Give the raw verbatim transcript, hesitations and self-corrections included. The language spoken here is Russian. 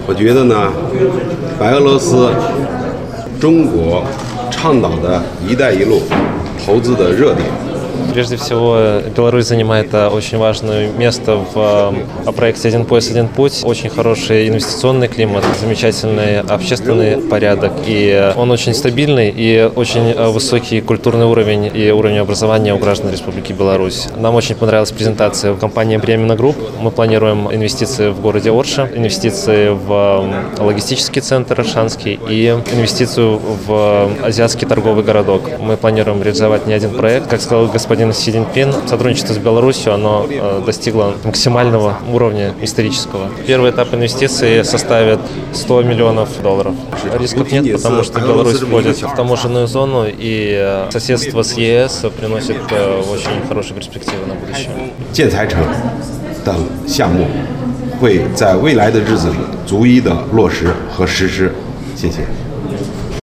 我觉得呢，白俄罗斯、中国倡导的“一带一路”投资的热点。 Прежде всего, Беларусь занимает очень важное место в проекте «Один пояс, один путь». Очень хороший инвестиционный климат, замечательный общественный порядок. И он очень стабильный и очень высокий культурный уровень и уровень образования у граждан Республики Беларусь. Нам очень понравилась презентация компании «Бремена Групп». Мы планируем инвестиции в городе Орше, инвестиции в логистический центр Оршанский и инвестицию в азиатский торговый городок. Мы планируем реализовать не один проект. Как сказал господин Си Цзиньпин, сотрудничество с Беларусью оно достигло максимального уровня исторического. Первый этап инвестиций составит сто миллионов долларов. Рисков нет, потому что Беларусь входит в таможенную зону, и соседство с ЕС приносит очень хорошие перспективы на будущее. 建材城等项目会在未来的日子里逐一的落实和实施。谢谢。